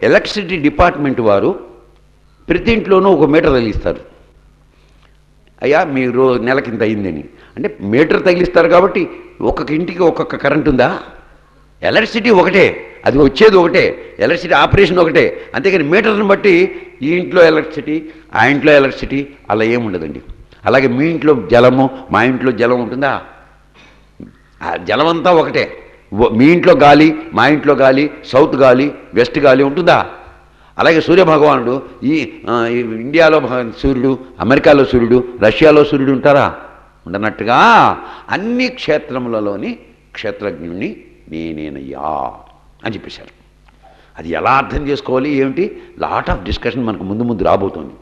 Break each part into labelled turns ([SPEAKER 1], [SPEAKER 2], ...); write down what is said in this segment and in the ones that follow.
[SPEAKER 1] Electricity department వారు ప్రతి ఇంట్లోనూ ఒక మీటర్ తగిలిస్తారు. అయ్యా మీరు నెలకింత అయిందని అంటే మీటర్ తగిలిస్తారు కాబట్టి ఒక్కొక్క ఇంటికి ఒక్కొక్క కరెంట్ ఉందా? ఎలక్ట్రిసిటీ ఒకటే, అది వచ్చేది ఒకటే, ఎలక్ట్రిసిటీ ఆపరేషన్ ఒకటే. అంతేకాని మీటర్ని బట్టి ఈ ఇంట్లో ఎలక్ట్రిసిటీ ఆ ఇంట్లో ఎలక్ట్రిసిటీ అలా ఏముండదండి. అలాగే మీ ఇంట్లో జలము మా ఇంట్లో జలం ఉంటుందా? ఆ జలం అంతా ఒకటే. మీ ఇంట్లో గాలి మా ఇంట్లో గాలి, సౌత్ గాలి వెస్ట్ గాలి ఉంటుందా? అలాగే సూర్యభగవానుడు ఈ ఇండియాలో సూర్యుడు, అమెరికాలో సూర్యుడు, రష్యాలో సూర్యుడు ఉంటారా? ఉండనట్టుగా అన్ని క్షేత్రములలోని క్షేత్రజ్ఞుణ్ణి నేనేనయ్యా అని చెప్పేశారు. అది ఎలా అర్థం చేసుకోవాలి ఏమిటి? లాట్ ఆఫ్ డిస్కషన్ మనకు ముందు ముందు రాబోతోంది.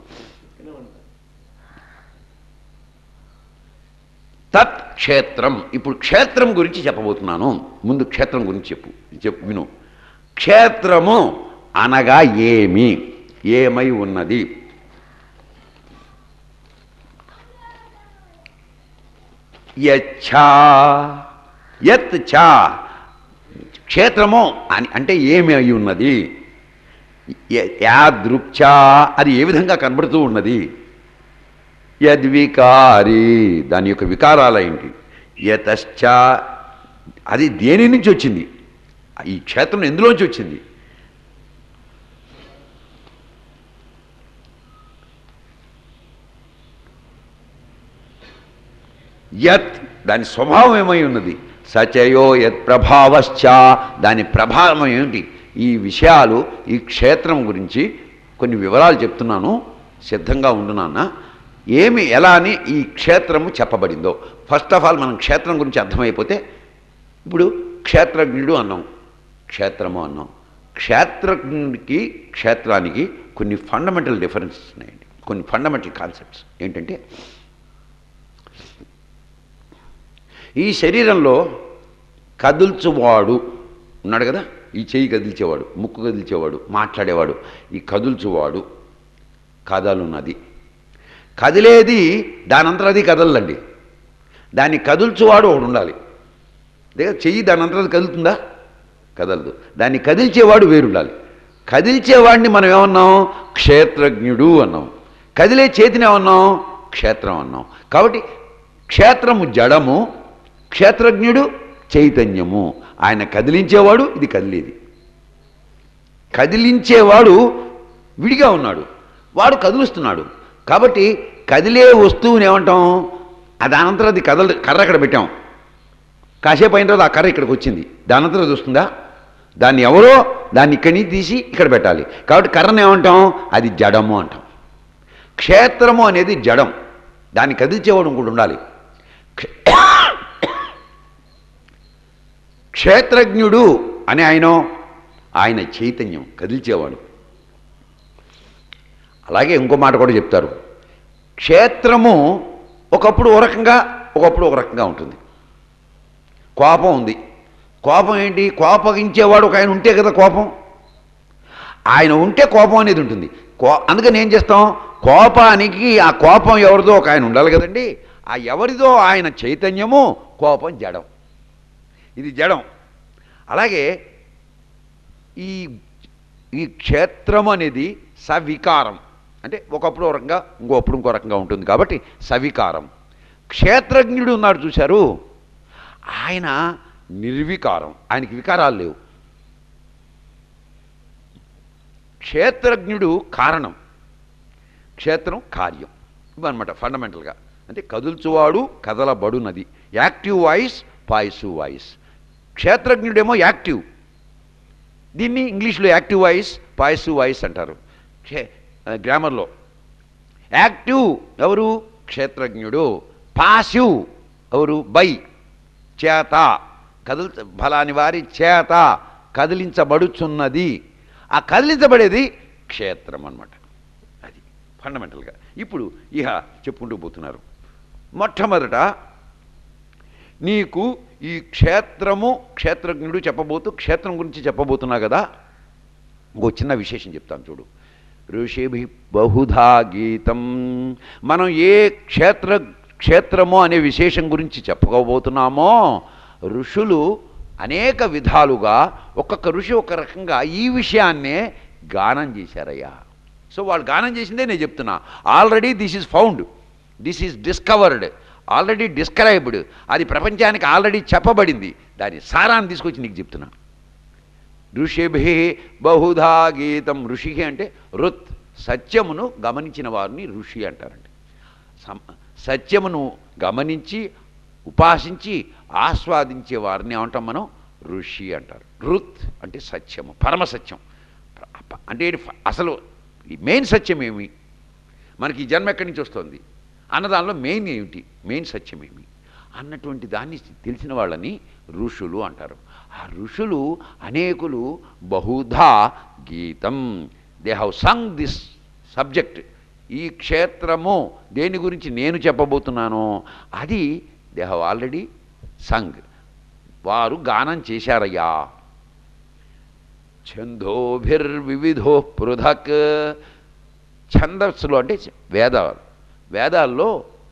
[SPEAKER 1] తత్ క్షేత్రం. ఇప్పుడు క్షేత్రం గురించి చెప్పబోతున్నాను. ముందు క్షేత్రం గురించి చెప్పు విను. క్షేత్రము అనగా ఏమి, ఏమై ఉన్నది? యచ్చా యత్ చా. క్షేత్రము అంటే ఏమి అయి ఉన్నది? యాదృక్చా, అది ఏ విధంగా కనబడుతూ ఉన్నది? యద్వికారి, దాని యొక్క వికారాలు ఏంటి? యతశ్చ, అది దేని నుంచి వచ్చింది? ఈ క్షేత్రం ఎందులోంచి వచ్చింది? యత్, దాని స్వభావం ఏమై ఉన్నది? సచయో యత్ ప్రభావశ్చ, దాని ప్రభావం ఏమిటి? ఈ విషయాలు ఈ క్షేత్రం గురించి కొన్ని వివరాలు చెప్తున్నాను, సిద్ధంగా ఉండునాన్న. ఏమి ఎలా అని ఈ క్షేత్రము చెప్పబడిందో ఫస్ట్ ఆఫ్ ఆల్ మనం క్షేత్రం గురించి అర్థమైపోతే, ఇప్పుడు క్షేత్రజ్ఞుడు అన్నాం, క్షేత్రము అన్నాం. క్షేత్రజ్ఞుడికి క్షేత్రానికి కొన్ని ఫండమెంటల్ డిఫరెన్సెస్ ఉన్నాయండి, కొన్ని ఫండమెంటల్ కాన్సెప్ట్స్. ఏంటంటే ఈ శరీరంలో కదుల్చువాడు ఉన్నాడు కదా, ఈ చెయ్యి కదిల్చేవాడు, ముక్కు కదిల్చేవాడు, మాట్లాడేవాడు, ఈ కదుల్చువాడు కదలున్నది. కదిలేది దానంతరం అది కదలండి, దాన్ని కదుల్చువాడు ఒకడు ఉండాలి. దగ్గర చెయ్యి దానంతరం అది కదులుతుందా? కదలదు. దాన్ని కదిల్చేవాడు వేరుండాలి. కదిల్చేవాడిని మనం ఏమన్నాం? క్షేత్రజ్ఞుడు అన్నాం. కదిలే చేతిని ఏమన్నాం? క్షేత్రం అన్నాం. కాబట్టి క్షేత్రము జడము, క్షేత్రజ్ఞుడు చైతన్యము. ఆయన కదిలించేవాడు, ఇది కదిలేది. కదిలించేవాడు విడిగా ఉన్నాడు, వాడు కదులుస్తున్నాడు. కాబట్టి కదిలే వస్తువుని ఏమంటాం? దానంతరం అది కర్ర అక్కడ పెట్టాం, కాసేపు అయిన తర్వాత ఆ కర్ర ఇక్కడికి వచ్చింది, దానంతరం అది వస్తుందా? దాన్ని ఎవరో దాన్ని ఇక్కడి నుంచి తీసి ఇక్కడ పెట్టాలి. కాబట్టి కర్రను ఏమంటాం? అది జడము అంటాం. క్షేత్రము అనేది జడం, దాన్ని కదిల్చేవాడు ఇంకోటి ఉండాలి. క్షేత్రజ్ఞుడు అని ఆయన చైతన్యం, కదిల్చేవాడు. అలాగే ఇంకో మాట కూడా చెప్తారు, క్షేత్రము ఒకప్పుడు ఒక రకంగా ఒకప్పుడు ఒక రకంగా ఉంటుంది. కోపం ఉంది, కోపం ఏంటి? కోపగించేవాడు ఒక ఆయన ఉంటే కదా కోపం, ఆయన ఉంటే కోపం అనేది ఉంటుంది. అందుకని ఏం చేస్తాం? కోపానికి ఆ కోపం ఎవరిదో ఒక ఆయన ఉండాలి కదండి. ఆ ఎవరిదో ఆయన చైతన్యము, కోపం జడం, ఇది జడం. అలాగే ఈ క్షేత్రం అనేది సవికారం, అంటే ఒకప్పుడు ఒక రకంగా ఇంకోప్పుడు ఇంకో రకంగా ఉంటుంది. కాబట్టి సవికారం. క్షేత్రజ్ఞుడు ఉన్నాడు చూశారు, ఆయన నిర్వికారం, ఆయనకి వికారాలు లేవు. క్షేత్రజ్ఞుడు కారణం, క్షేత్రం కార్యం. ఇవన్నమాట ఫండమెంటల్గా. అంటే కదుల్చువాడు, కదలబడునది. Active voice, passive voice. క్షేత్రజ్ఞుడేమో యాక్టివ్, దీన్ని ఇంగ్లీష్లో యాక్టివ్ వాయిస్, పాసివ్ వాయిస్ అంటారు గ్రామర్లో. యాక్టివ్ ఎవరు? క్షేత్రజ్ఞుడు. పాసివ్ ఎవరు? బై, చేత, ఫలాని వారి చేత కదిలించబడుచున్నది. ఆ కదిలించబడేది క్షేత్రం అన్నమాట. అది ఫండమెంటల్గా. ఇప్పుడు ఇహ చెప్పుకుంటూ పోతున్నారు. మొట్టమొదట నీకు ఈ క్షేత్రము, క్షేత్రజ్ఞుడు క్షేత్రం గురించి చెప్పబోతున్నా కదా. ఇంకో చిన్న విశేషం చెప్తాను చూడు. ఋషిభి బహుధా గీతం. మనం ఏ క్షేత్రము అనే విశేషం గురించి చెప్పుకోబోతున్నామో ఋషులు అనేక విధాలుగా, ఒక్కొక్క ఋషి ఒక రకంగా ఈ విషయాన్నే గానం చేశారయ్యా. సో వాళ్ళు గానం చేసిందే నేను చెప్తున్నా. Already this is found, this is discovered, already described, అది ప్రపంచానికి ఆల్రెడీ చెప్పబడింది. దాని సారాన్ని తీసుకొచ్చి నీకు చెప్తున్నా. ఋషిభి బహుధా గీతం. ఋషి అంటే రుత్, సత్యమును గమనించిన వారిని ఋషి అంటారండి. సత్యమును గమనించి ఉపాసించి ఆస్వాదించే వారిని ఏమంటాం మనం? ఋషి అంటారు. రుత్ అంటే సత్యము, పరమసత్యం. అంటే అసలు మెయిన్ సత్యం ఏమి, మనకి ఈ జన్మ ఎక్కడి నుంచి వస్తుంది అన్నదానిలో మెయిన్ ఏమిటి, మెయిన్ సత్యం ఏమి అన్నటువంటి దాన్ని తెలిసిన వాళ్ళని ఋషులు అంటారు. ఆ ఋషులు అనేకులు బహుధా గీతం, they have sung this subject. ఈ క్షేత్రము దేని గురించి నేను చెప్పబోతున్నానో అది దే హ్యావ్ ఆల్రెడీ సంగ్, వారు గానం చేశారయ్యా. ఛందోభిర్వివిధో పృథక్. ఛందస్సులో అంటే వేదాల్లో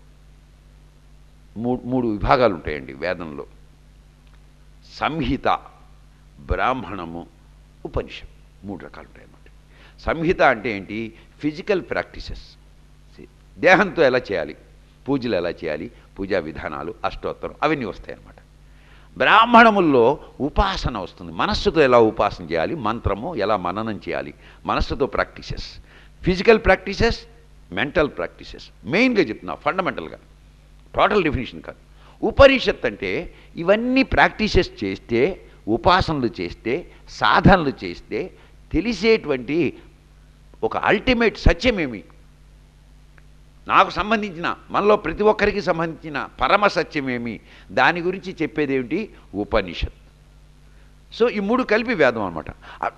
[SPEAKER 1] మూడు విభాగాలు ఉంటాయండి వేదంలో. సంహిత, బ్రాహ్మణము, ఉపనిషత్, 3 రకాలు ఉంటాయన్నమాట. సంహిత అంటే ఏంటి? ఫిజికల్ ప్రాక్టీసెస్, దేహంతో ఎలా చేయాలి, పూజలు ఎలా చేయాలి, పూజా విధానాలు, అష్టోత్తరం అవన్నీ వస్తాయన్నమాట. బ్రాహ్మణముల్లో ఉపాసన వస్తుంది, మనస్సుతో ఎలా ఉపాసన చేయాలి, మంత్రము ఎలా మననం చేయాలి, మనస్సుతో practices. Physical practices, mental practices, మెయిన్గా చెప్తున్నా, ఫండమెంటల్గా, టోటల్ డెఫినేషన్ కాదు. ఉపనిషత్ అంటే ఇవన్నీ ప్రాక్టీసెస్ చేస్తే, ఉపాసనలు చేస్తే, సాధనలు చేస్తే తెలిసేటువంటి ఒక అల్టిమేట్ సత్యమేమి, నాకు సంబంధించిన, మనలో ప్రతి ఒక్కరికి సంబంధించిన పరమ సత్యమేమి, దాని గురించి చెప్పేదేమిటి? ఉపనిషత్. సో ఈ 3 కలిపి వేదం అన్నమాట.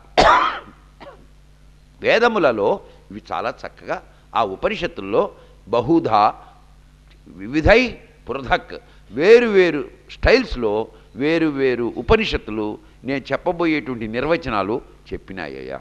[SPEAKER 1] వేదములలో ఇవి చాలా చక్కగా ఆ ఉపనిషత్తుల్లో బహుధా వివిధై పృథక్, వేరు స్టైల్స్లో వేరు ఉపనిషత్తులు నేను చెప్పబోయేటువంటి నిర్వచనాలు చెప్పినాయ్యా.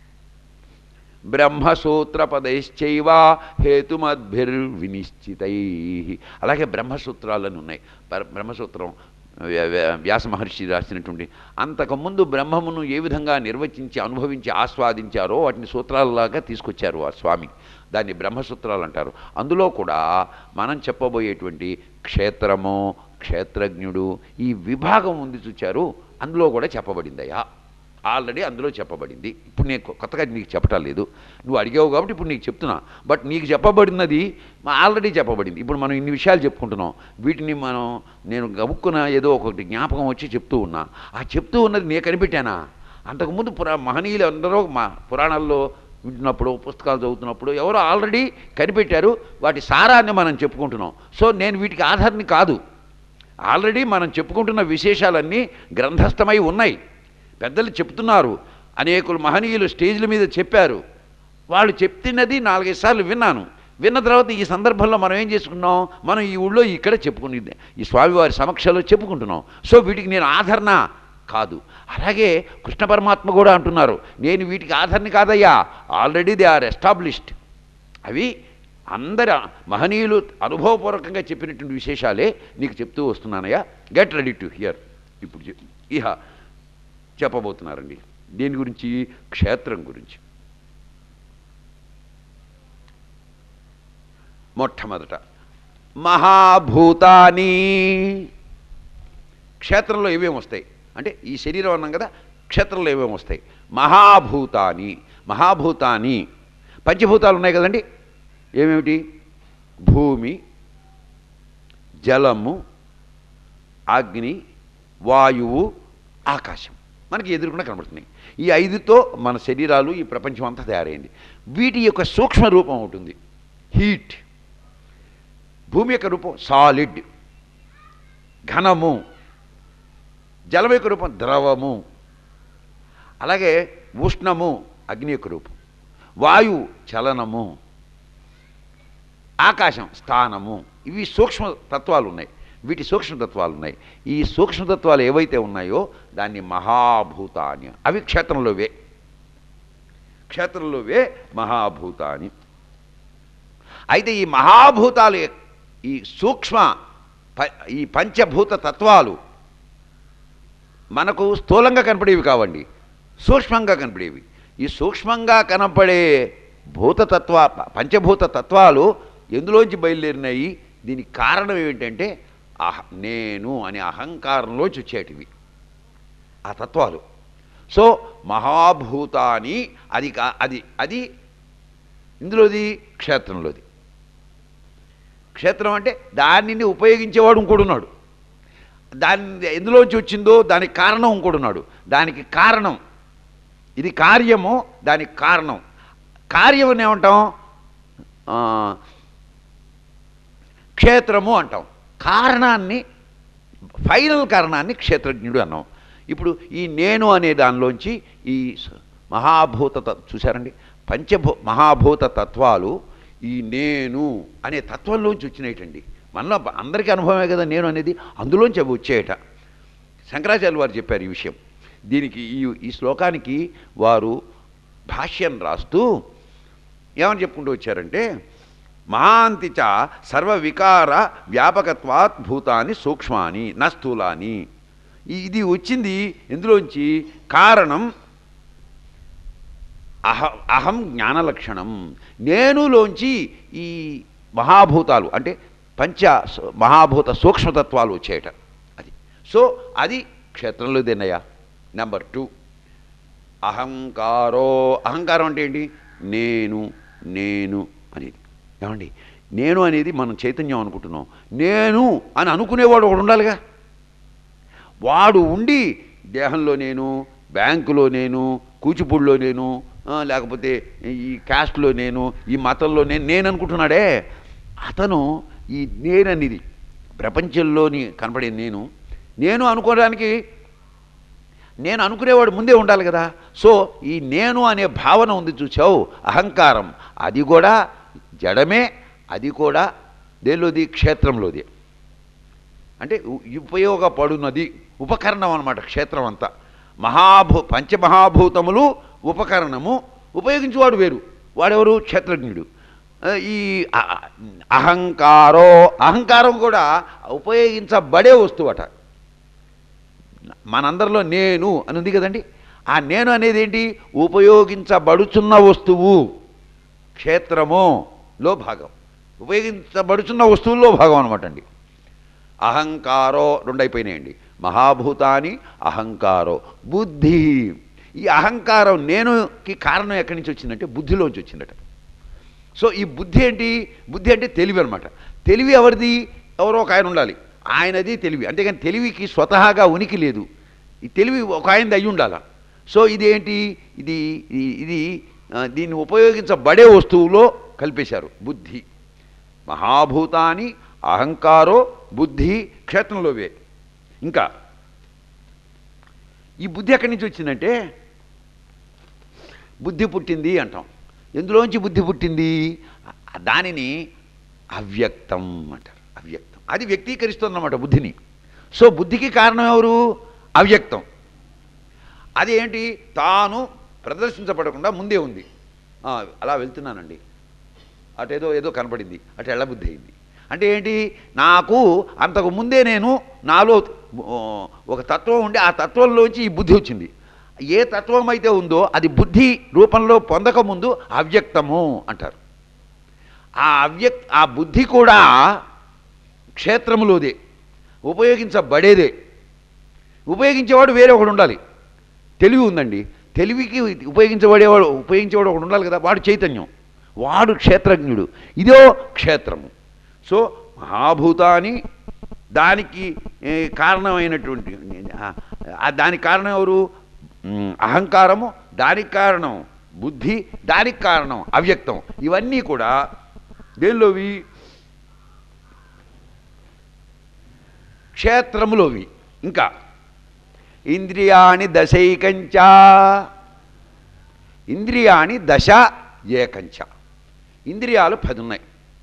[SPEAKER 1] బ్రహ్మసూత్రపదైశ్చైవ హేతుమద్భిర్వినిశ్చితై. అలాగే బ్రహ్మసూత్రాలని ఉన్నాయి. బ్రహ్మసూత్రం వ్యాస మహర్షి రాసినటువంటి, అంతకుముందు బ్రహ్మమును ఏ విధంగా నిర్వచించి అనుభవించి ఆస్వాదించారో వాటిని సూత్రాలలాగా తీసుకొచ్చారు ఆ స్వామి. దాన్ని బ్రహ్మసూత్రాలు అంటారు. అందులో కూడా మనం చెప్పబోయేటువంటి క్షేత్రము, క్షేత్రజ్ఞుడు, ఈ విభాగం ఉంది చూచారు, అందులో కూడా చెప్పబడిందయ్యా. ఆల్రెడీ అందులో చెప్పబడింది. ఇప్పుడు నేను కొత్తగా నీకు చెప్పటం లేదు, నువ్వు అడిగావు కాబట్టి ఇప్పుడు నీకు చెప్తున్నా. బట్ నీకు చెప్పబడినది ఆల్రెడీ చెప్పబడింది. ఇప్పుడు మనం ఇన్ని విషయాలు చెప్పుకుంటున్నాం, వీటిని నేను గబుక్కున ఏదో ఒకటి జ్ఞాపకం వచ్చి చెప్తూ ఉన్నా. ఆ చెప్తూ ఉన్నది నేను కనిపెట్టానా? అంతకుముందు మహనీయులు అందరూ మా పురాణాల్లో వింటున్నప్పుడు, పుస్తకాలు చదువుతున్నప్పుడు ఎవరో ఆల్రెడీ కనిపెట్టారు, వాటి సారాన్ని మనం చెప్పుకుంటున్నాం. సో నేను వీటికి ఆధారని కాదు, ఆల్రెడీ మనం చెప్పుకుంటున్న విశేషాలన్నీ గ్రంథస్థమై ఉన్నాయి. పెద్దలు చెప్తున్నారు, అనేకులు మహనీయులు స్టేజ్ల మీద చెప్పారు. వాళ్ళు చెప్తున్నది 4-5 సార్లు విన్నాను. విన్న తర్వాత ఈ సందర్భంలో మనం ఏం చేసుకున్నాం, మనం ఈ ఊళ్ళో ఇక్కడ చెప్పుకుని ఈ స్వామివారి సమక్షంలో చెప్పుకుంటున్నాం. సో వీటికి నేను ఆదరణ కాదు. అలాగే కృష్ణ పరమాత్మ కూడా అంటున్నారు, నేను వీటికి ఆదరణ కాదయ్యా, ఆల్రెడీ దే ఆర్ ఎస్టాబ్లిష్డ్. అవి అందరు మహనీయులు అనుభవపూర్వకంగా చెప్పినటువంటి విశేషాలే నీకు చెప్తూ వస్తున్నానయ్యా. Get ready to hear. ఇప్పుడు ఇహ చెప్పబోతున్నారండి. దేని గురించి? క్షేత్రం గురించి. మొట్టమొదట మహాభూతాని. క్షేత్రంలో ఏమేమి వస్తాయి అంటే, ఈ శరీరం అన్నాం కదా, క్షేత్రంలో ఏమేమి వస్తాయి? మహాభూతాని. మహాభూతాని పంచభూతాలు ఉన్నాయి కదండి. ఏమేమిటి? భూమి, జలము, అగ్ని, వాయువు, ఆకాశం మనకి ఎదురుకుండా కనబడుతున్నాయి. ఈ 5తో మన శరీరాలు, ఈ ప్రపంచం అంతా తయారైంది. వీటి యొక్క సూక్ష్మ రూపం ఉంటుంది హీట్. భూమి యొక్క రూపం సాలిడ్, ఘనము. జలం యొక్క రూపం ద్రవము. అలాగే ఉష్ణము, అగ్ని యొక్క రూపం. వాయువు చలనము. ఆకాశం స్థానము. ఇవి సూక్ష్మ తత్వాలు ఉన్నాయి. వీటి సూక్ష్మతత్వాలు ఉన్నాయి. ఈ సూక్ష్మతత్వాలు ఏవైతే ఉన్నాయో దాన్ని మహాభూతాని. అవి క్షేత్రంలోవే, క్షేత్రంలోవే మహాభూతాని. అయితే ఈ మహాభూతాలు, ఈ సూక్ష్మ ఈ పంచభూత తత్వాలు మనకు స్థూలంగా కనపడేవి కావండి, సూక్ష్మంగా కనపడేవి. ఈ సూక్ష్మంగా కనపడే భూతతత్వ పంచభూత తత్వాలు ఎందులోంచి బయలుదేరినాయి? దీనికి కారణం ఏమిటంటే నేను అనే అహంకారంలోంచి వచ్చేటివి ఆ తత్వాలు. సో మహాభూతాని అది అది అది ఇందులోది క్షేత్రంలోది. క్షేత్రం అంటే దానిని ఉపయోగించేవాడు ఇంకోడున్నాడు. దాన్ని ఎందులోంచి వచ్చిందో దానికి కారణం ఇంకోడున్నాడు. దానికి కారణం ఇది కార్యము, దానికి కారణం. కార్యం అని ఏమంటాం? క్షేత్రము అంటాం. కారణాన్ని, ఫైనల్ కారణాన్ని క్షేత్రజ్ఞుడు అన్నాం. ఇప్పుడు ఈ నేను అనే దానిలోంచి ఈ మహాభూత చూశారండి, మహాభూత తత్వాలు ఈ నేను అనే తత్వంలోంచి వచ్చినాయిటండి. మనలో అందరికీ అనుభవమే కదా నేను అనేది, అందులోంచి అవి వచ్చేయట. శంకరాచార్యులు వారు చెప్పారు ఈ విషయం. దీనికి ఈ శ్లోకానికి వారు భాష్యం రాస్తూ ఏమని చెప్పుకుంటూ వచ్చారంటే, మహాంతిచ సర్వవికార వ్యాపకత్వాత్ భూతాని సూక్ష్మాని నా స్థూలాని. ఇది వచ్చింది ఎందులోంచి? కారణం అహం జ్ఞానలక్షణం. నేనులోంచి ఈ మహాభూతాలు అంటే మహాభూత సూక్ష్మతత్వాలు వచ్చేయట. అది సో అది క్షేత్రంలోదేనయ్యా. నెంబర్ 2 అహంకారో. అహంకారం అంటే ఏంటి? నేను నేను అనేది. ఏమండి, నేను అనేది మనం చైతన్యం అనుకుంటున్నాం. నేను అని అనుకునేవాడు ఒకడు ఉండాలిగా. వాడు ఉండి దేహంలో నేను, బ్యాంకులో నేను, కూచిపూడిలో నేను, లేకపోతే ఈ క్యాస్ట్లో నేను, ఈ మతంలో నేను అనుకుంటున్నాడే, అతను ఈ నేననేది ప్రపంచంలోని కనపడే నేను అనుకోవడానికి నేను అనుకునేవాడు ముందే ఉండాలి కదా. సో ఈ నేను అనే భావన ఉంది చూసావు, అహంకారం, అది కూడా జడమే. అది కూడా దేనిలోది? క్షేత్రంలోది. అంటే ఉపయోగపడున్నది, ఉపకరణం అన్నమాట క్షేత్రం అంతా. పంచమహాభూతములు ఉపకరణము, ఉపయోగించేవాడు వేరు. వాడెవరు? క్షేత్రజ్ఞుడు. ఈ అహంకారం కూడా ఉపయోగించబడే వస్తువట. మనందరిలో నేను అని ఉంది కదండి. ఆ నేను అనేది ఏంటి? ఉపయోగించబడుచున్న వస్తువు, క్షేత్రములో భాగం, ఉపయోగించబడుచున్న వస్తువుల్లో భాగం అనమాట అండి. అహంకారో 2 అయిపోయినాయండి. మహాభూతాని అహంకారో బుద్ధి. ఈ అహంకారం నేనుకి కారణం ఎక్కడి నుంచి వచ్చిందంటే బుద్ధిలోంచి వచ్చిందట. సో ఈ బుద్ధి ఏంటి? బుద్ధి అంటే తెలివి అనమాట. తెలివి ఎవరిది? ఎవరో ఒక ఆయన ఉండాలి, ఆయనది తెలివి. అంతేగాని తెలివికి స్వతహాగా ఉనికి లేదు. ఈ తెలివి ఒక ఆయనది అయి ఉండాల. సో ఇదేంటి? ఇది దీన్ని ఉపయోగించబడే వస్తువులో కల్పేశారు బుద్ధి. మహాభూతాని అహంకారో బుద్ధి క్షేత్రంలోవే. ఇంకా ఈ బుద్ధి ఎక్కడి నుంచి వచ్చిందంటే, బుద్ధి పుట్టింది అంటాం. ఎందులోంచి బుద్ధి పుట్టింది? దానిని అవ్యక్తం అంటారు. అవ్యక్తం అది వ్యక్తీకరిస్తుందన్నమాట బుద్ధిని. సో బుద్ధికి కారణం ఎవరు? అవ్యక్తం. అది ఏంటి? తాను ప్రదర్శించబడకుండా ముందే ఉంది. అలా వెళ్తున్నానండి, ఏదో కనపడింది, అటు ఎళ్ళ బుద్ధి అయింది. అంటే ఏంటి? నాకు అంతకు ముందే నాలో ఒక తత్వం ఉండి ఆ తత్వంలోంచి ఈ బుద్ధి వచ్చింది. ఏ తత్వం అయితే ఉందో అది బుద్ధి రూపంలో పొందకముందు అవ్యక్తము అంటారు. ఆ బుద్ధి కూడా క్షేత్రములోదే, ఉపయోగించబడేదే. ఉపయోగించేవాడు వేరే ఒకడు ఉండాలి. తెలివి ఉందండి, తెలివికి ఉపయోగించేవాడు ఒకడు ఉండాలి కదా. వాడు చైతన్యం, వాడు క్షేత్రజ్ఞుడు. ఇదో క్షేత్రము. సో మహాభూతాన్ని దానికి కారణమైనటువంటి దానికి కారణం ఎవరు? అహంకారము, దానికి కారణం బుద్ధి, దానికి కారణం అవ్యక్తం. ఇవన్నీ కూడా దేనిలోవి? క్షేత్రములోవి. ఇంకా ఇంద్రియాణి దశైకంచ, ఇంద్రియాణి దశ ఏకంచ. ఇంద్రియాలు 10 ఉన్నాయి.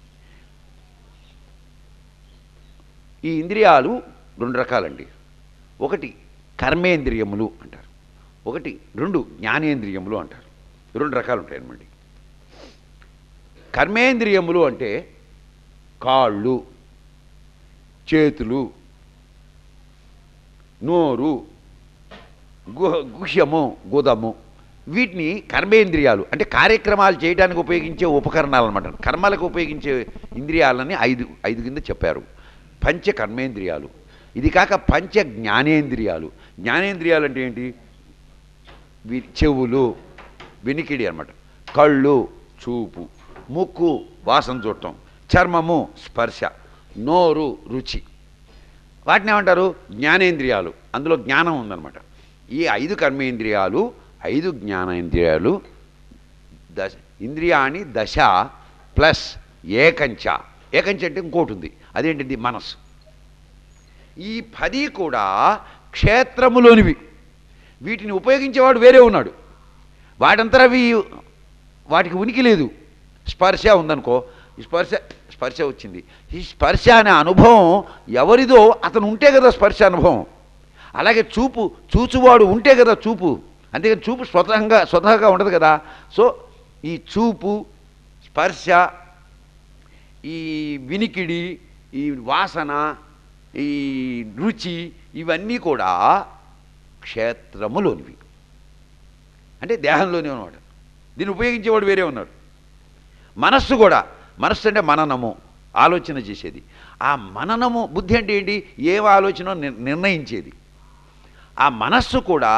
[SPEAKER 1] ఈ ఇంద్రియాలు 2 రకాలండి. ఒకటి కర్మేంద్రియములు అంటారు, 2 జ్ఞానేంద్రియములు అంటారు. 2 రకాలు ఉంటాయన్నమాట. కర్మేంద్రియములు అంటే కాళ్ళు, చేతులు, నోరు, గుహ్యము, గుదము, వీటిని కర్మేంద్రియాలు అంటే కార్యక్రమాలు చేయడానికి ఉపయోగించే ఉపకరణాలు అనమాట. కర్మలకు ఉపయోగించే ఇంద్రియాలని ఐదు కింద చెప్పారు. పంచ కర్మేంద్రియాలు, ఇది కాక పంచ జ్ఞానేంద్రియాలు. జ్ఞానేంద్రియాలు అంటే ఏంటి? చెవులు వినికిడి అనమాట, కళ్ళు చూపు, ముక్కు వాసన చూడటం, చర్మము స్పర్శ, నోరు రుచి. వాటిని ఏమంటారు? జ్ఞానేంద్రియాలు. అందులో జ్ఞానం ఉందన్నమాట. ఈ 5 కర్మేంద్రియాలు 5 జ్ఞానేంద్రియాలు ఇంద్రియాణి దశ ప్లస్ ఏకంచ. ఏకంచ అంటే ఇంకోటి ఉంది, అదేంటిది? మనస్సు. ఈ 10 కూడా క్షేత్రములోనివి. వీటిని ఉపయోగించేవాడు వేరే ఉన్నాడు. వాటంతా వాటికి ఉనికి లేదు. స్పర్శ ఉందనుకో, ఈ స్పర్శ వచ్చింది. ఈ స్పర్శ అనే అనుభవం ఎవరిదో అతను ఉంటే కదా స్పర్శ అనుభవం. అలాగే చూచువాడు ఉంటే కదా చూపు. అంతేకాని చూపు స్వతహాగా ఉండదు కదా. సో ఈ చూపు, స్పర్శ, ఈ వినికిడి, ఈ వాసన, ఈ రుచి, ఇవన్నీ కూడా క్షేత్రములోనివి. అంటే దేహంలోనే ఉన్నవాడు. దీన్ని ఉపయోగించేవాడు వేరే ఉన్నాడు. మనస్సు కూడా, మనస్సు అంటే మననము, ఆలోచన చేసేది. ఆ మననము, బుద్ధి అంటే ఏంటి? ఏం ఆలోచన నిర్ణయించేది. ఆ మనస్సు కూడా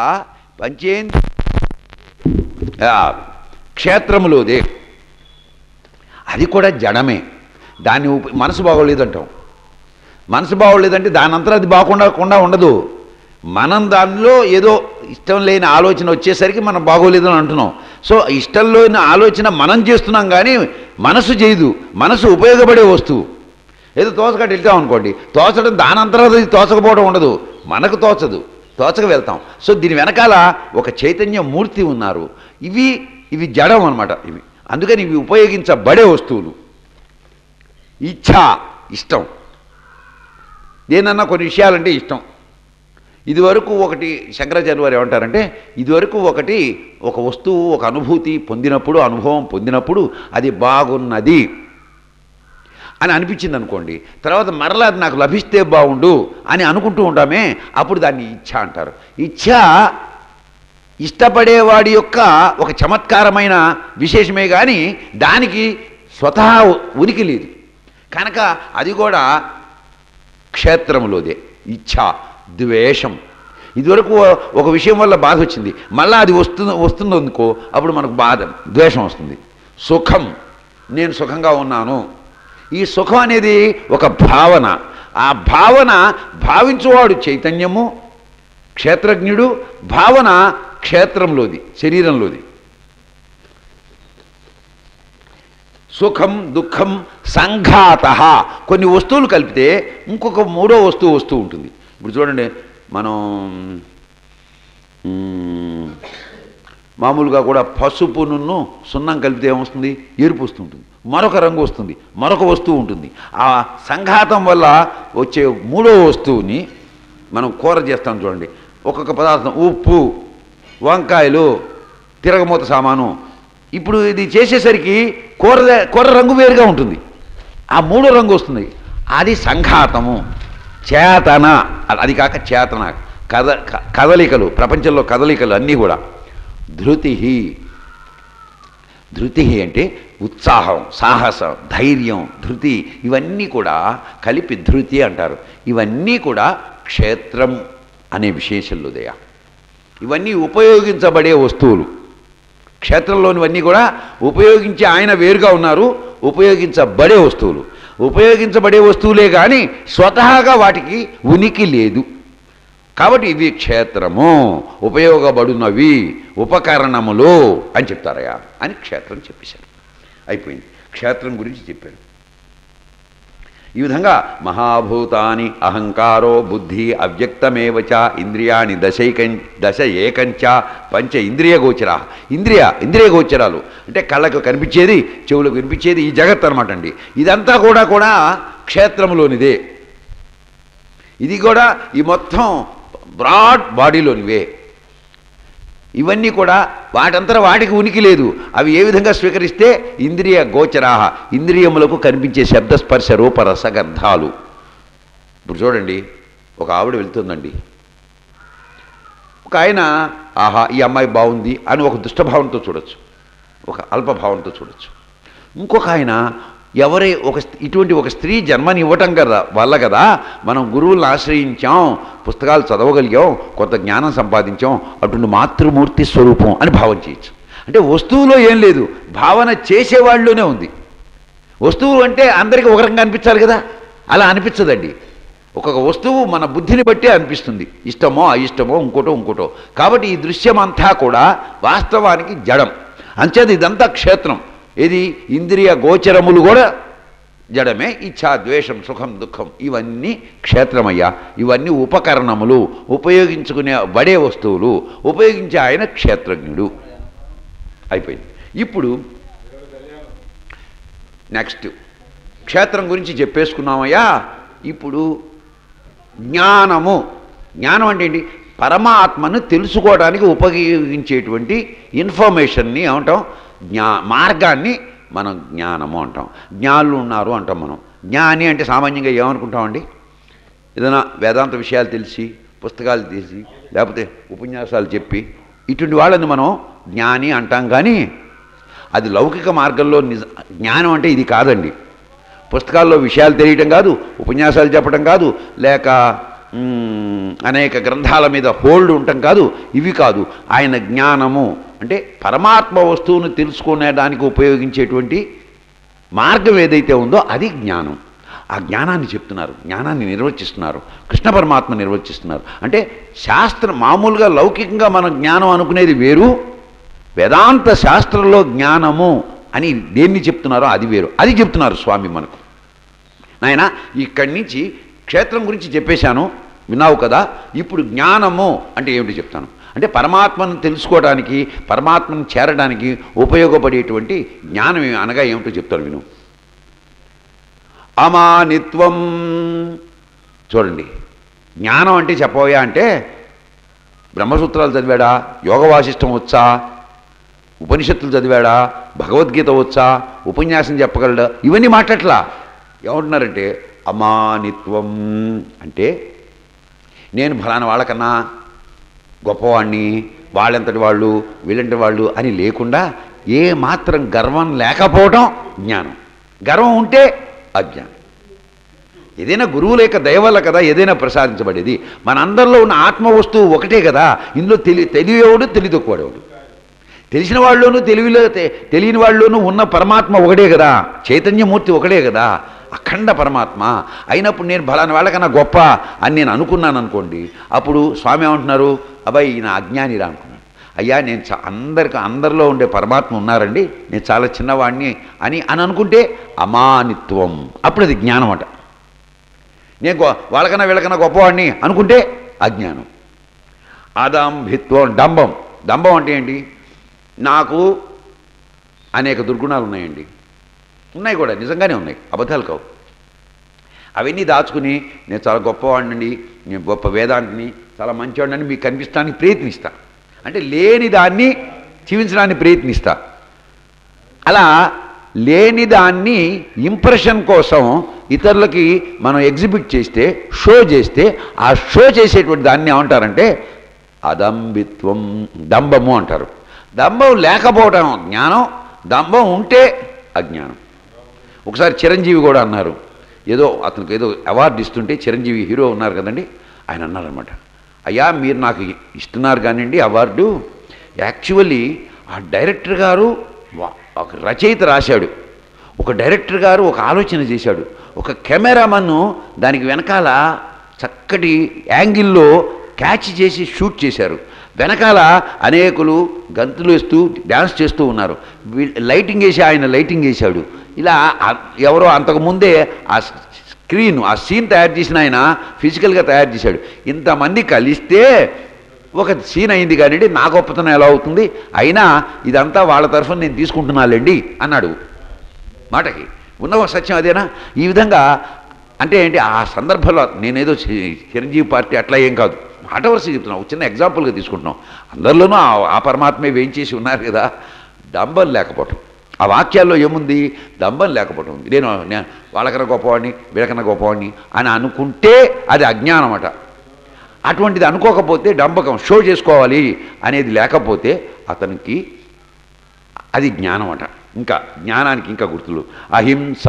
[SPEAKER 1] క్షేత్రములోదే. అది కూడా జడమే. దాన్ని మనసు బాగోలేదంటాం. మనసు బాగోలేదంటే దానంతా అది బాగుండకుండా ఉండదు. మనం దానిలో ఏదో ఇష్టం లేని ఆలోచన వచ్చేసరికి మనం బాగోలేదు అని అంటున్నాం. సో ఇష్టం లేని ఆలోచన మనం చేస్తున్నాం కానీ మనసు చేయదు. మనసు ఉపయోగపడే వస్తువు. ఏదో తోచకట్టు వెళ్తాం అనుకోండి, తోచడం దానంతరం అది తోచకపోవడం ఉండదు. మనకు తోచదు, తోచక వెళ్తాం. సో దీని వెనకాల ఒక చైతన్య మూర్తి ఉన్నారు. ఇవి జడం అన్నమాట. ఇవి అందుకని ఇవి ఉపయోగించబడే వస్తువులు. ఇచ్ఛ, ఇష్టం. దేనన్నా కొన్ని విషయాలంటే ఇష్టం. ఇదివరకు ఒకటి శంకరాచార్య వారు ఏమంటారంటే, ఇదివరకు ఒక వస్తువు, ఒక అనుభూతి పొందినప్పుడు, అనుభవం పొందినప్పుడు అది బాగున్నది అని అనిపించింది అనుకోండి, తర్వాత మరలా అది నాకు లభిస్తే బాగుండు అని అనుకుంటూ ఉంటామే, అప్పుడు దాన్ని ఇచ్ఛ అంటారు. ఇచ్ఛ ఇష్టపడేవాడి యొక్క ఒక చమత్కారమైన విశేషమే కానీ దానికి స్వతహా ఉనికి లేదు కనుక అది కూడా క్షేత్రములోదే. ఇచ్ఛ, ద్వేషం. ఇదివరకు ఒక విషయం వల్ల బాధ వచ్చింది, మళ్ళీ అది వస్తుంది అనుకో, అప్పుడు మనకు బాధ, ద్వేషం వస్తుంది. సుఖం, నేను సుఖంగా ఉన్నాను. ఈ సుఖం అనేది ఒక భావన. ఆ భావన భావించువాడు చైతన్యము, క్షేత్రజ్ఞుడు. భావన క్షేత్రంలోది, శరీరంలోది. సుఖం, దుఃఖం, సంఘాత. కొన్ని వస్తువులు కలిపితే ఇంకొక మూడో వస్తువు వస్తూ ఉంటుంది. ఇప్పుడు చూడండి, మనం మామూలుగా కూడా పసుపును సున్నం కలిపితే ఏమొస్తుంది? ఎరుపు వస్తుంటుంది. మరొక రంగు వస్తుంది, మరొక వస్తువు ఉంటుంది. ఆ సంఘాతం వల్ల వచ్చే మూడో వస్తువుని మనం కూర చేస్తాం చూడండి. ఒక్కొక్క పదార్థం, ఉప్పు, వంకాయలు, తిరగమూత సామాను. ఇప్పుడు ఇది చేసేసరికి కూర రంగు వేరుగా ఉంటుంది, ఆ మూడో రంగు వస్తుంది. అది సంఘాతము. చేతన, అది కాక చేతన, కదలికలు, ప్రపంచంలో కదలికలు అన్నీ కూడా. ధృతి, ధృతి అంటే ఉత్సాహం, సాహసం, ధైర్యం, ధృతి, ఇవన్నీ కూడా కలిపి ధృతి అంటారు. ఇవన్నీ కూడా క్షేత్రం అనే విశేషంలోదయ. ఇవన్నీ ఉపయోగించబడే వస్తువులు. క్షేత్రంలోనివన్నీ కూడా ఉపయోగించే ఆయన వేరుగా ఉన్నారు, ఉపయోగించబడే వస్తువులు. ఉపయోగించబడే వస్తువులే కానీ స్వతహాగా వాటికి ఉనికి లేదు. కాబట్టి ఇవి క్షేత్రము, ఉపయోగపడునవి, ఉపకరణములు అని చెప్తారయా అని క్షేత్రం చెప్పేశారు. అయిపోయింది. క్షేత్రం గురించి చెప్పారు. ఈ విధంగా మహాభూతాని అహంకారో బుద్ధి అవ్యక్తమేవచ ఇంద్రియాని దశ ఏకంచ పంచ ఇంద్రియ గోచరా. ఇంద్రియ గోచరాలు అంటే కళ్ళకు కనిపించేది, చెవులకు వినిపించేది, ఈ జగత్ అనమాట అండి. ఇదంతా కూడా క్షేత్రంలోనిదే. ఇది కూడా ఈ మొత్తం బ్రాడ్ బాడీలోనివే. ఇవన్నీ కూడా వాటంతా వాటికి ఉనికి లేదు. అవి ఏ విధంగా స్వీకరిస్తే ఇంద్రియ గోచరాహ, ఇంద్రియములకు కనిపించే శబ్దస్పర్శ రూప రసగంధాలు. ఇప్పుడు చూడండి, ఒక ఆవిడ వెళ్తుందండి, ఒక ఆయన ఆహా ఈ అమ్మాయి బాగుంది అని ఒక దుష్టభావంతో చూడొచ్చు, ఒక అల్పభావంతో చూడొచ్చు. ఇంకొక ఆయన ఇటువంటి ఒక స్త్రీ జన్మని ఇవ్వటం వల్ల కదా మనం గురువులను ఆశ్రయించాం, పుస్తకాలు చదవగలిగాం, కొంత జ్ఞానం సంపాదించాం, అటువంటి మాతృమూర్తి స్వరూపం అని భావన చేయొచ్చు. అంటే వస్తువులో ఏం లేదు, భావన చేసేవాళ్ళలోనే ఉంది. వస్తువు అంటే అందరికీ ఒక రకంగా అనిపించాలి కదా, అలా అనిపించదండి. ఒక్కొక్క వస్తువు మన బుద్ధిని బట్టే అనిపిస్తుంది, ఇష్టమో అయిష్టమో ఇంకోటో. కాబట్టి ఈ దృశ్యమంతా కూడా వాస్తవానికి జడం. అంచేది ఇదంతా క్షేత్రం. ఇది ఇంద్రియ గోచరములు కూడా జడమే. ఇచ్ఛా, ద్వేషం, సుఖం, దుఃఖం ఇవన్నీ క్షేత్రమయ్యా. ఇవన్నీ ఉపకరణములు, ఉపయోగించుకునే బడే వస్తువులు. ఉపయోగించే ఆయన క్షేత్రజ్ఞుడు. అయిపోయింది. ఇప్పుడు నెక్స్ట్ క్షేత్రం గురించి చెప్పేసుకున్నామయ్యా. ఇప్పుడు జ్ఞానము. జ్ఞానం అంటే ఏంటి? పరమాత్మను తెలుసుకోవడానికి ఉపయోగించేటువంటి ఇన్ఫర్మేషన్ని ఏమంటాం? మార్గాన్ని మనం జ్ఞానము అంటాం. జ్ఞానులు ఉన్నారు అంటాం మనం. జ్ఞాని అంటే సామాన్యంగా ఏమనుకుంటామండి? ఏదైనా వేదాంత విషయాలు తెలిసి, పుస్తకాలు తీసి, లేకపోతే ఉపన్యాసాలు చెప్పి ఇటువంటి వాళ్ళని మనం జ్ఞాని అంటాం. కానీ అది లౌకిక మార్గంలో జ్ఞానం అంటే ఇది కాదండి. పుస్తకాల్లో విషయాలు తెలియటం కాదు, ఉపన్యాసాలు చెప్పడం కాదు, లేక అనేక గ్రంథాల మీద హోల్డ్ ఉండటం కాదు, ఇవి కాదు. ఆయన జ్ఞానము అంటే పరమాత్మ వస్తువును తెలుసుకునేదానికి ఉపయోగించేటువంటి మార్గం ఏదైతే ఉందో అది జ్ఞానం. ఆ జ్ఞానాన్ని చెప్తున్నారు, జ్ఞానాన్ని నిర్వచిస్తున్నారు, కృష్ణ పరమాత్మ నిర్వచిస్తున్నారు. అంటే శాస్త్రం మామూలుగా లౌకికంగా మనం జ్ఞానం అనుకునేది వేరు, వేదాంత శాస్త్రంలో జ్ఞానము అని దేన్ని చెప్తున్నారో అది వేరు. అది చెప్తున్నారు స్వామి మనకు. నాయన ఇక్కడి నుంచి క్షేత్రం గురించి చెప్పేశాను, విన్నావు కదా. ఇప్పుడు జ్ఞానము అంటే ఏమిటి చెప్తాను. అంటే పరమాత్మను తెలుసుకోవడానికి, పరమాత్మను చేరడానికి ఉపయోగపడేటువంటి జ్ఞానం అనగా ఏమిటో చెప్తాను విను. అమానిత్వం. చూడండి, జ్ఞానం అంటే చెప్పబోయా అంటే బ్రహ్మసూత్రాలు చదివాడా, యోగ వాసిష్టం వచ్చా, ఉపనిషత్తులు చదివాడా, భగవద్గీత వచ్చా, ఉపన్యాసం చెప్పగలడా, ఇవన్నీ మాట్లాడలా. ఏమంటున్నారంటే అమానిత్వం అంటే నేను ఫలానా వాళ్ళకన్నా గొప్పవాణ్ణి, వాళ్ళంతటి వాళ్ళు వీళ్ళంటి వాళ్ళు అని లేకుండా ఏ మాత్రం గర్వం లేకపోవడం జ్ఞానం. గర్వం ఉంటే అజ్ఞానం. ఏదైనా గురువుల యొక్క దయ వల్ల కదా ఏదైనా ప్రసాదించబడేది. మన అందరిలో ఉన్న ఆత్మ వస్తువు ఒకటే కదా. ఇందులో తెలియవాడు తెలియదొక్కువాడేవాడు, తెలిసిన వాళ్ళలోనూ తెలియని వాళ్ళలోనూ ఉన్న పరమాత్మ ఒకటే కదా, చైతన్యమూర్తి ఒకటే కదా, అఖండ పరమాత్మ. అయినప్పుడు నేను ఫలానా వాళ్ళకన్నా గొప్ప అని నేను అనుకున్నాను అనుకోండి, అప్పుడు స్వామి ఏమంటున్నారు? అబ్బాయి ఈయన అజ్ఞానిరా అనుకున్నాను. అయ్యా నేను అందరిలో ఉండే పరమాత్మ ఉన్నారండి, నేను చాలా చిన్నవాడిని అని అనుకుంటే అమానిత్వం. అప్పుడు అది జ్ఞానం అట. నేను వాళ్ళకన్నా వీళ్ళకన్నా గొప్పవాడిని అనుకుంటే అజ్ఞానం. అదంభిత్వం, డంబం. డంబం అంటే ఏంటి? నాకు అనేక దుర్గుణాలు ఉన్నాయండి, ఉన్నాయి కూడా, నిజంగానే ఉన్నాయి, అబద్ధాలు కావు. అవన్నీ దాచుకుని నేను చాలా గొప్పవాడిని, నేను గొప్ప వేదాంతిని, చాలా మంచివాడిని మీకు కనిపించడానికి ప్రయత్నిస్తా. అంటే లేని దాన్ని జీవించడానికి ప్రయత్నిస్తా. అలా లేని దాన్ని ఇంప్రెషన్ కోసం ఇతరులకి మనం ఎగ్జిబిట్ చేస్తే, షో చేస్తే, ఆ షో చేసేటువంటి దాన్ని ఏమంటారంటే అదంభిత్వం, డంబము అంటారు. దంభం లేకపోవటం జ్ఞానం, దంభం ఉంటే అజ్ఞానం. ఒకసారి చిరంజీవి కూడా అన్నారు, ఏదో అతనికి ఏదో అవార్డు ఇస్తుంటే, చిరంజీవి హీరో ఉన్నారు కదండి, ఆయన అన్నారనమాట, అయ్యా మీరు నాకు ఇస్తున్నారు కానివ్వండి అవార్డు, యాక్చువల్లీ ఆ డైరెక్టర్ గారు ఒక రచయిత రాశాడు, ఒక డైరెక్టర్ గారు ఒక ఆలోచన చేశాడు, ఒక కెమెరామన్ను దానికి వెనకాల చక్కటి యాంగిల్లో క్యాచ్ చేసి షూట్ చేశారు, వెనకాల అనేకులు గంతులు వేస్తూ డ్యాన్స్ చేస్తూ ఉన్నారు, లైటింగ్ వేసి ఆయన లైటింగ్ వేశాడు. ఇలా ఎవరో అంతకుముందే ఆ స్క్రీన్, ఆ సీన్ తయారు చేసిన ఆయన ఫిజికల్గా తయారు చేశాడు. ఇంతమంది కలిస్తే ఒక సీన్ అయింది కానివ్వండి, నా గొప్పతనం ఎలా అవుతుంది, అయినా ఇదంతా వాళ్ళ తరఫున నేను తీసుకుంటున్నాలేండి అన్నాడు. మాటకి ఉన్న సత్యం అదేనా? ఈ విధంగా అంటే ఏంటి, ఆ సందర్భంలో నేనేదో చిరంజీవి పార్టీ అట్లా ఏం కాదు, మాట వరుస చెప్తున్నాం, ఒక చిన్న ఎగ్జాంపుల్గా తీసుకుంటున్నాం. అందరిలోనూ ఆ పరమాత్మే వేయించేసి ఉన్నారు కదా. డంబం లేకపోవటం, ఆ వాక్యాల్లో ఏముంది? డంబం లేకపోవటం ఉంది. నేను వాళ్ళకన్నా గొప్పవాడిని, వీళ్ళకన్నా గొప్పవాడిని అని అనుకుంటే అది అజ్ఞానం అట. అటువంటిది అనుకోకపోతే డంబకం షో చేసుకోవాలి అనేది లేకపోతే అతనికి అది జ్ఞానం అట. ఇంకా జ్ఞానానికి ఇంకా గుర్తులు అహింస,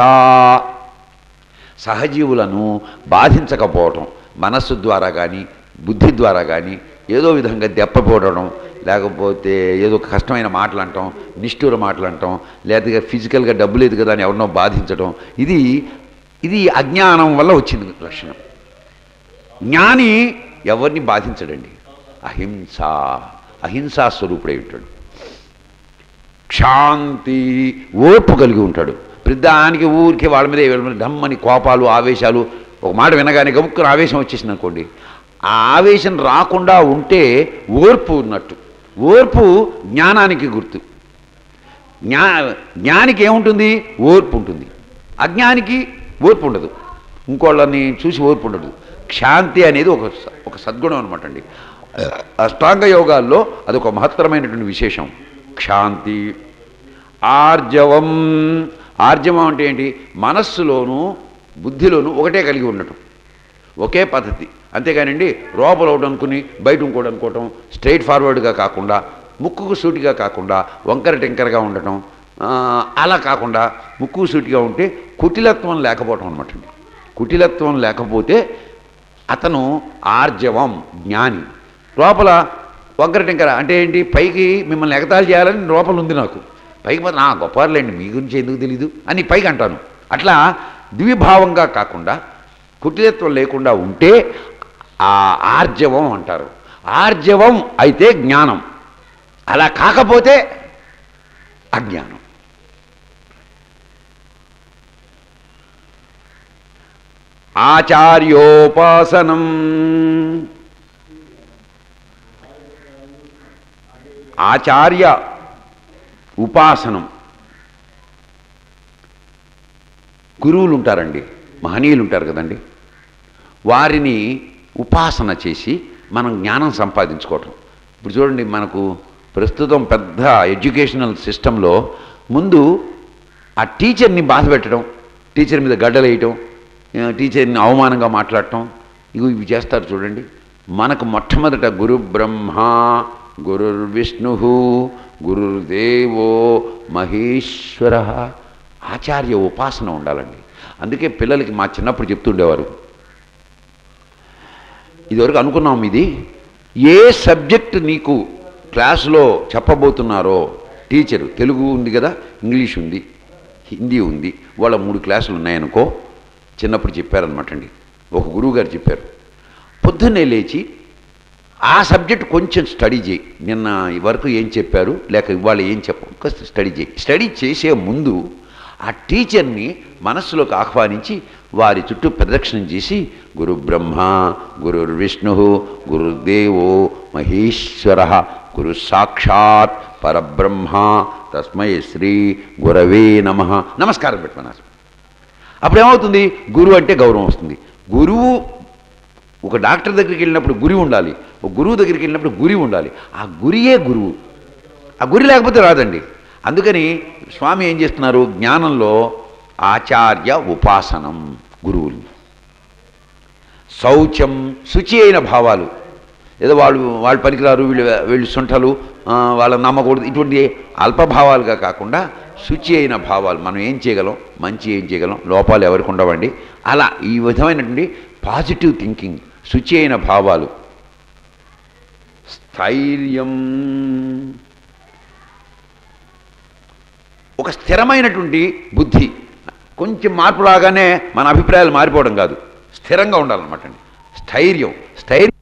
[SPEAKER 1] సహజీవులను బాధించకపోవటం, మనస్సు ద్వారా కానీ బుద్ధి ద్వారా కానీ ఏదో విధంగా దెప్పపోవడం, లేకపోతే ఏదో కష్టమైన మాటలు అంటాం, నిష్ఠూర మాటలు అంటాం, లేదా ఫిజికల్గా డబ్బు లేదు కదా అని ఎవరినో బాధించడం, ఇది అజ్ఞానం వల్ల వచ్చింది లక్షణం. జ్ఞాని ఎవరిని బాధించడండి. అహింసా స్వరూపుడై ఉంటాడు. శాంతి, ఓర్పు కలిగి ఉంటాడు. ప్రతిదానికి ఊరికే వాళ్ళ మీద డమ్మని కోపాలు ఆవేశాలు, ఒక మాట వినగానే గముక్కున ఆవేశం వచ్చేసింది అనుకోండి, ఆ ఆవేశం రాకుండా ఉంటే ఓర్పు ఉన్నట్టు. ఓర్పు జ్ఞానానికి గుర్తు. జ్ఞానికి ఏముంటుంది? ఓర్పు ఉంటుంది. అజ్ఞానికి ఓర్పు ఉండదు, ఇంకోళ్ళని చూసి ఓర్పు ఉండదు. శాంతి అనేది ఒక సద్గుణం అనమాట అండి. అష్టాంగ యోగాల్లో అదొక మహత్తరమైనటువంటి విశేషం. శాంతి. ఆర్జవం. ఆర్జవం అంటే ఏంటి? మనస్సులోనూ బుద్ధిలోనూ ఒకటే కలిగి ఉండటం, ఒకే పద్ధతి. అంతేగానండి లోపల ఒకటి అనుకుని బయట ఇంకోటి అనుకోవటం, స్ట్రైట్ ఫార్వర్డ్గా కాకుండా, ముక్కుకు సూటిగా కాకుండా వంకర టెంకరగా ఉండటం, అలా కాకుండా ముక్కుకు సూటిగా ఉంటే కుటిలత్వం లేకపోవటం అనమాట అండి. కుటిలత్వం లేకపోతే అతను ఆర్జవం, జ్ఞాని. లోపల వంకర టెంకర అంటే ఏంటి? పైకి మిమ్మల్ని ఎగతాళి చేయాలని లోపల ఉంది నాకు, పైకి మాత్రం గొప్పవారులేండి మీ గురించి ఎందుకు తెలీదు అని పైకి అంటాను. అట్లా ద్విభావంగా కాకుండా కుటిలత్వం లేకుండా ఉంటే ఆ ఆర్జవం అంటారు. ఆర్జవం అయితే జ్ఞానం, అలా కాకపోతే అజ్ఞానం. ఆచార్యోపాసనం. ఆచార్య ఉపాసనం. గురువులు ఉంటారండి, మహనీయులు ఉంటారు కదండి, వారిని ఉపాసన చేసి మనం జ్ఞానం సంపాదించుకోవటం. ఇప్పుడు చూడండి, మనకు ప్రస్తుతం పెద్ద ఎడ్యుకేషనల్ సిస్టంలో ముందు ఆ టీచర్ని బాధ పెట్టడం, టీచర్ మీద గడ్డలు వేయటం, టీచర్ని అవమానంగా మాట్లాడటం, ఇవి చేస్తారు చూడండి. మనకు మొట్టమొదట గురు బ్రహ్మ గురుర్విష్ణు గురుర్దేవో మహేశ్వర, ఆచార్య ఉపాసన ఉండాలండి. అందుకే పిల్లలకి మా చిన్నప్పుడు చెప్తుండేవారు, ఇదివరకు అనుకున్నాం, ఇది ఏ సబ్జెక్ట్ నీకు క్లాసులో చెప్పబోతున్నారో టీచరు, తెలుగు ఉంది కదా, ఇంగ్లీష్ ఉంది, హిందీ ఉంది, వాళ్ళ 3 క్లాసులు ఉన్నాయనుకో, చిన్నప్పుడు చెప్పారనమాట అండి. ఒక గురువు గారు చెప్పారు, పొద్దున్నే లేచి ఆ సబ్జెక్ట్ కొంచెం స్టడీ చేయి, నిన్న వరకు ఏం చెప్పారు లేక ఇవాళ ఏం చెప్ప స్టడీ చేయి. స్టడీ చేసే ముందు ఆ టీచర్ని మనస్సులోకి ఆహ్వానించి వారి చుట్టూ ప్రదక్షిణం చేసి గురు బ్రహ్మ గురుర్విష్ణు గురుదేవో మహేశ్వర గురు సాక్షాత్ పరబ్రహ్మ తస్మై శ్రీ గురవే నమః నమస్కారం పెట్టమన్నారు. అప్పుడేమవుతుంది? గురువు అంటే గౌరవం వస్తుంది. గురువు, ఒక డాక్టర్ దగ్గరికి వెళ్ళినప్పుడు గురి ఉండాలి, ఒక గురువు దగ్గరికి వెళ్ళినప్పుడు గురి ఉండాలి. ఆ గురియే గురువు, ఆ గురి లేకపోతే రాదండి. అందుకని స్వామి ఏం చేస్తున్నారు? జ్ఞానంలో ఆచార్య ఉపాసనం, గురువులు. శౌచం, శుచి అయిన భావాలు, ఏదో వాళ్ళు పనికిరారు, వీళ్ళు సొంటలు, వాళ్ళ నమ్మకూడదు, ఇటువంటి అల్పభావాలుగా కాకుండా శుచి అయిన భావాలు. మనం ఏం చేయగలం, మంచి ఏం చేయగలం, లోపాలు ఎవరికి ఉండవండి. అలా ఈ విధమైనటువంటి పాజిటివ్ థింకింగ్, శుచి అయిన భావాలు. స్థైర్యం, ఒక స్థిరమైనటువంటి బుద్ధి. కొంచెం మార్పు రాగానే మన అభిప్రాయాలు మారిపోవడం కాదు, స్థిరంగా ఉండాలన్నమాట అండి. స్థైర్యం